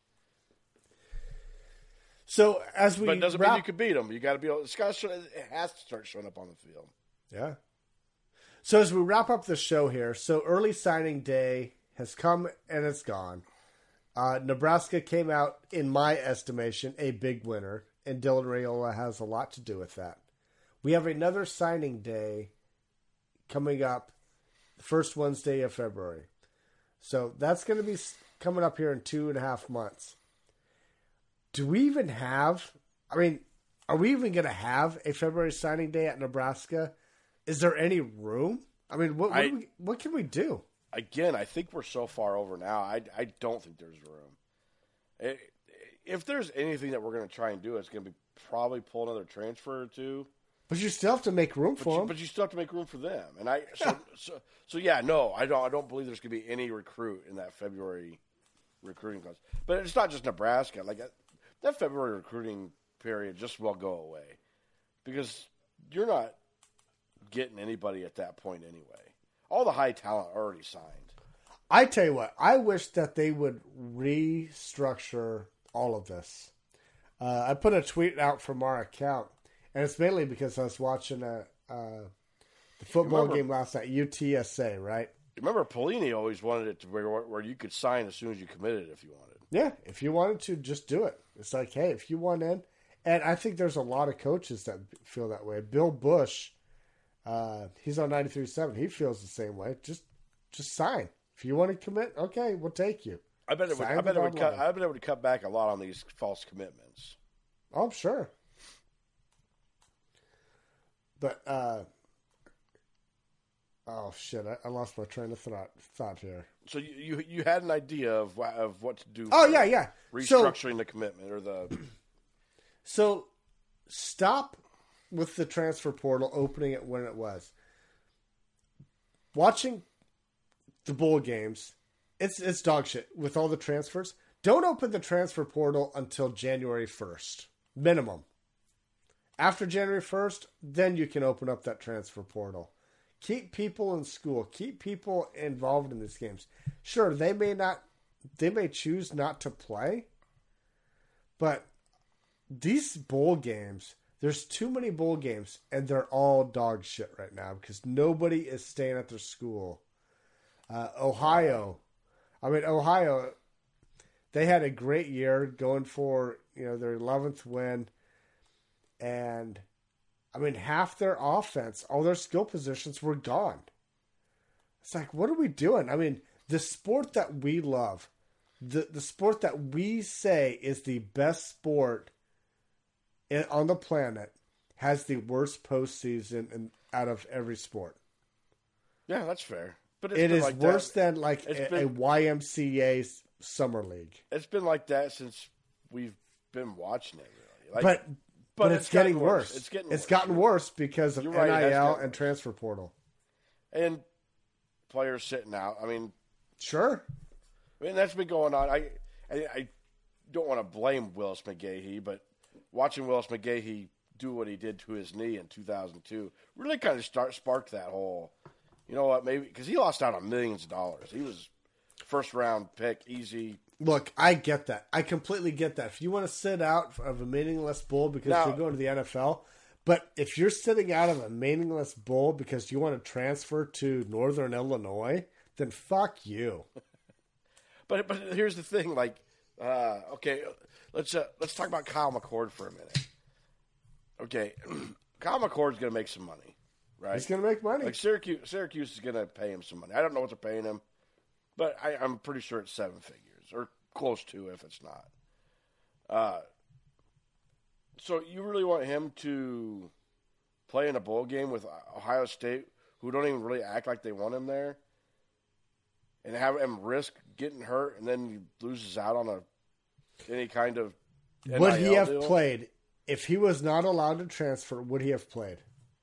So as we but it doesn't wrap... mean you can beat them. You got to be able. It's got to, it has to start showing up on the field. Yeah. So as we wrap up the show here, so early signing day has come and it's gone. Uh, Nebraska came out, in my estimation, a big winner, and Dylan Raiola has a lot to do with that. We have another signing day coming up the first Wednesday of February. So that's going to be coming up here in two and a half months. Do we even have, I mean, are we even going to have a February signing day at Nebraska? Is there any room? I mean, what what, I, we, what can we do? Again, I think we're so far over now. I, I don't think there's room. It, if there's anything that we're going to try and do, it's going to be probably pull another transfer or two. But you still have to make room but for you, them. But you still have to make room for them. And I so, yeah. so so yeah, no, I don't I don't believe there's going to be any recruit in that February recruiting class. But it's not just Nebraska. Like that February recruiting period just will go away because you're not getting anybody at that point anyway. All the high talent already signed. I tell you what, I wish that they would restructure all of this. Uh, I put a tweet out from our account, and it's mainly because I was watching a, uh, the football remember, game last night, U T S A, right? Remember, Pelini always wanted it to where, where you could sign as soon as you committed if you wanted. Yeah, if you wanted to, just do it. It's like, hey, if you want in. And I think there's a lot of coaches that feel that way. Bill Bush, uh, he's on ninety-three point seven. He feels the same way. Just just sign. If you want to commit, okay, we'll take you. I bet it would, I bet it would cut. I bet it would cut back a lot on these false commitments. Oh, I'm sure. But uh, oh shit, I, I lost my train of thought thought here. So you you, you had an idea of of what to do. Oh yeah, yeah. Restructuring so, the commitment or the. So, stop with the transfer portal opening it when it was. Watching the bowl games, it's it's dog shit with all the transfers. Don't open the transfer portal until January first, minimum. After January first, then you can open up that transfer portal. Keep people in school. Keep people involved in these games. Sure, they may not, they may choose not to play, but these bowl games, there's too many bowl games, and they're all dog shit right now because nobody is staying at their school. Uh, Ohio, I mean, Ohio, they had a great year going for, you know, their eleventh win. And, I mean, half their offense, all their skill positions were gone. It's like, what are we doing? I mean, the sport that we love, the the sport that we say is the best sport in, on the planet has the worst postseason in, out of every sport. Yeah, that's fair. But it's it been is like worse that. than like a, been, a Y M C A summer league. It's been like that since we've been watching it. Really. Like, but, but but it's, it's getting worse. worse. It's getting it's worse. gotten worse because of You're N right, I L and worse. transfer portal. And players sitting out. I mean, sure. I mean that's been going on. I I, I don't want to blame Willis McGahee, but watching Willis McGahee do what he did to his knee in two thousand two really kind of start sparked that whole. You know what? Maybe because he lost out on millions of dollars. He was first round pick, easy. Look, I get that. I completely get that. If you want to sit out of a meaningless bowl because Now, you're going to the N F L, but if you're sitting out of a meaningless bowl because you want to transfer to Northern Illinois, then fuck you. But but here's the thing, like, uh, okay, let's uh, let's talk about Kyle McCord for a minute. Okay, Kyle McCord's going to make some money. Right? He's going to make money. Like Syracuse, Syracuse is going to pay him some money. I don't know what they're paying him, but I, I'm pretty sure it's seven figures or close to if it's not. Uh, so you really want him to play in a bowl game with Ohio State, who don't even really act like they want him there, and have him risk getting hurt, and then he loses out on a any kind of N I L would he have deal? played if he was not allowed to transfer? Would he have played?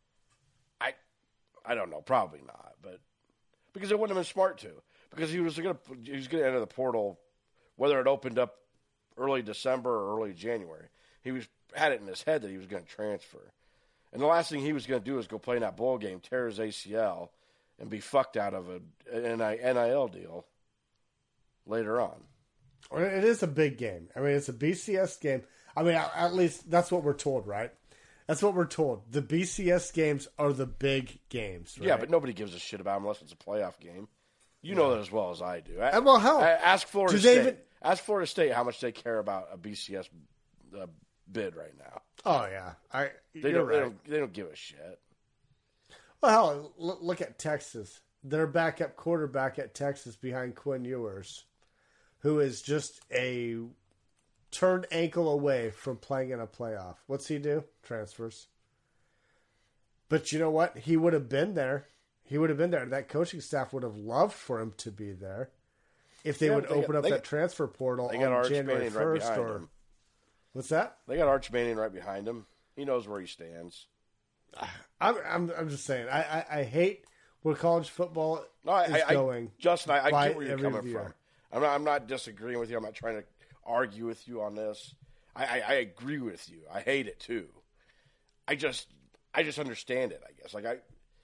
I don't know, probably not, but because it wouldn't have been smart to, because he was going to he was going to enter the portal, whether it opened up early December or early January. He was had it in his head that he was going to transfer, and the last thing he was going to do is go play in that bowl game, tear his A C L, and be fucked out of a, an N I L deal later on. It is a big game. I mean, it's a B C S game. I mean, at least that's what we're told, right? That's what we're told. The B C S games are the big games, right? Yeah, but nobody gives a shit about them unless it's a playoff game. You know that as well as I do. I, well, hell, I, ask Florida do they State. even- Ask Florida State how much they care about a B C S uh, bid right now. Oh yeah, I. They you're don't, right. they don't. They don't give a shit. Well, hell, l- look at Texas. Their backup quarterback at Texas behind Quinn Ewers, who is just a turned ankle away from playing in a playoff. What's he do? Transfers. But you know what? He would have been there. He would have been there. That coaching staff would have loved for him to be there if they Yeah, would but they open got- up they that got- transfer portal They got on Arch January Manning right first. behind Or him. what's that? They got Arch Manning right behind him. He knows where he stands. I'm I'm, I'm just saying. I, I, I hate where college football No, I, is I, I going. Justin, I, I by get where you're every coming view. from. I'm not. I'm not disagreeing with you. I'm not trying to argue with you on this. I, I, I agree with you. I hate it too. I just, I just understand it. I guess. Like I,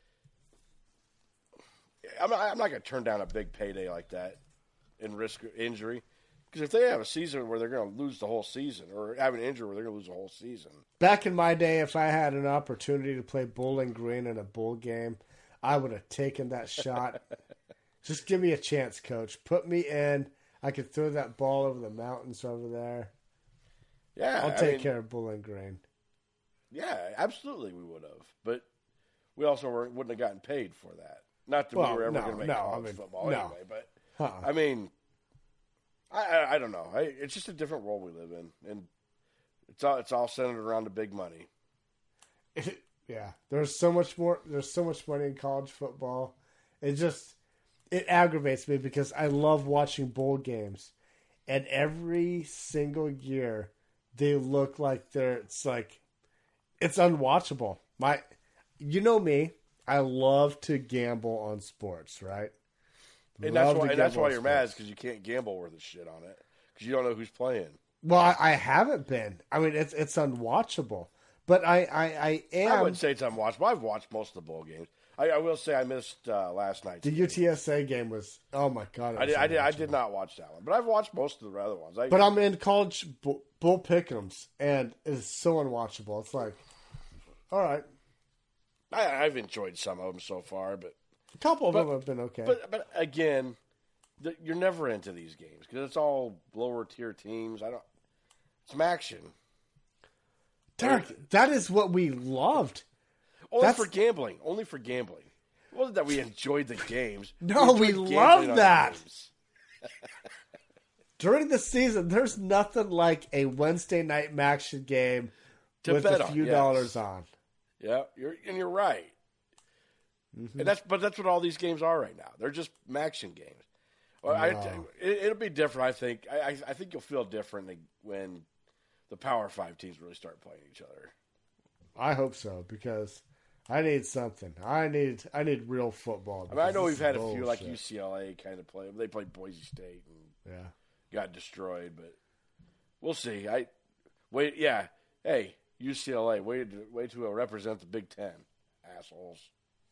I'm not, I'm not going to turn down a big payday like that and risk injury. Because if they have a season where they're going to lose the whole season, or have an injury where they're going to lose the whole season, Back in my day, if I had an opportunity to play Bowling Green in a bowl game, I would have taken that shot. Just give me a chance, coach. Put me in. I could throw that ball over the mountains over there. yeah, I'll I take mean, care of Bowling Green. Yeah, absolutely, we would have. But we also were, wouldn't have gotten paid for that. Not that Well, we were ever no, going to make no, college I mean, football no. anyway. But Uh-uh. I mean, I, I I don't know. I, it's just a different world we live in, and it's all it's all centered around the big money. Yeah, there's so much more. There's so much money in college football. It just it aggravates me because I love watching bowl games, and every single year they look like they're. It's like it's unwatchable. My, you know me. I love to gamble on sports, right? And Love that's to why and that's gamble why on you're mad sports. because you can't gamble worth a shit on it because you don't know who's playing. Well, I, I haven't been. I mean, it's it's unwatchable. But I, I, I am. I wouldn't say it's unwatchable. I've watched most of the bowl games. I, I will say I missed uh, last night's The game. U T S A game was, oh my God. it I was did, I did. I unwatchable. did not watch that one, but I've watched most of the other ones. I, But I'm in college bull, bull pick'ems, and it's so unwatchable. It's like, all right. I, I've enjoyed some of them so far, but A couple of But- them have been okay. but but again, the, you're never into these games because it's all lower tier teams. I don't. Some action. Derek, that is what we loved. Only That's- for gambling. Only for gambling. It wasn't that we enjoyed the games. No, we enjoyed love gambling on the that. games. during the season, there's nothing like a Wednesday night action game to with bet a on, few yes. dollars on. Yeah, you're and you're right. Mm-hmm. And that's but that's what all these games are right now. They're just action games. Well, I, Wow. it, it'll be different. I think. I, I think you'll feel different when the Power Five teams really start playing each other. I hope so because I need something. I need I need real football. I mean, I know this we've is had a few like bullshit. U C L A kind of play. They played Boise State and Yeah. got destroyed, but we'll see. I wait. Yeah. Hey, U C L A, way to way to uh, represent the Big Ten, assholes.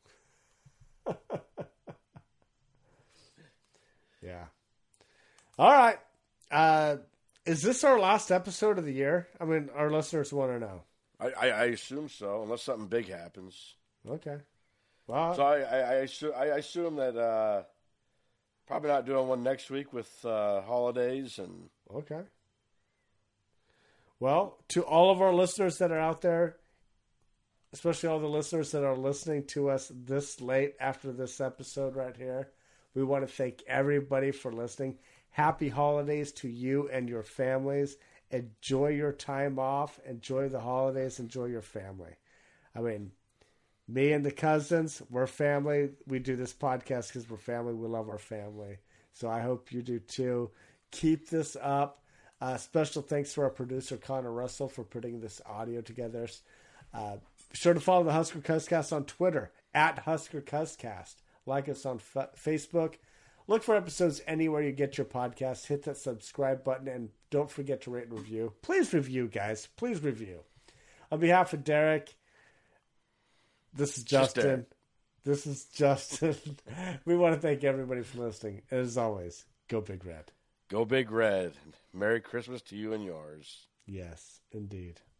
Yeah. All right. Uh, is this our last episode of the year? I mean, our listeners want to know. I, I, I assume so, unless something big happens. Okay. Well, So I, I, I, assume, I assume that uh, probably not doing one next week with uh, holidays and okay. Well, to all of our listeners that are out there, especially all the listeners that are listening to us this late after this episode right here, we want to thank everybody for listening. Happy holidays to you and your families. Enjoy your time off. Enjoy the holidays. Enjoy your family. I mean, me and the cousins, we're family. We do this podcast because we're family. We love our family. So I hope you do too. Keep this up. Uh, special thanks to our producer, Connor Russell, for putting this audio together. Uh, be sure to follow the Husker Cuzcast on Twitter, at Husker Cuzcast. Like us on F- Facebook. Look for episodes anywhere you get your podcast. Hit that subscribe button, and don't forget to rate and review. Please review, guys. Please review. On behalf of Derek, this is Justin. Derek. This is Justin. We want to thank everybody for listening. And as always, go Big Red. go Big Red. Merry Christmas to you and yours. Yes, indeed.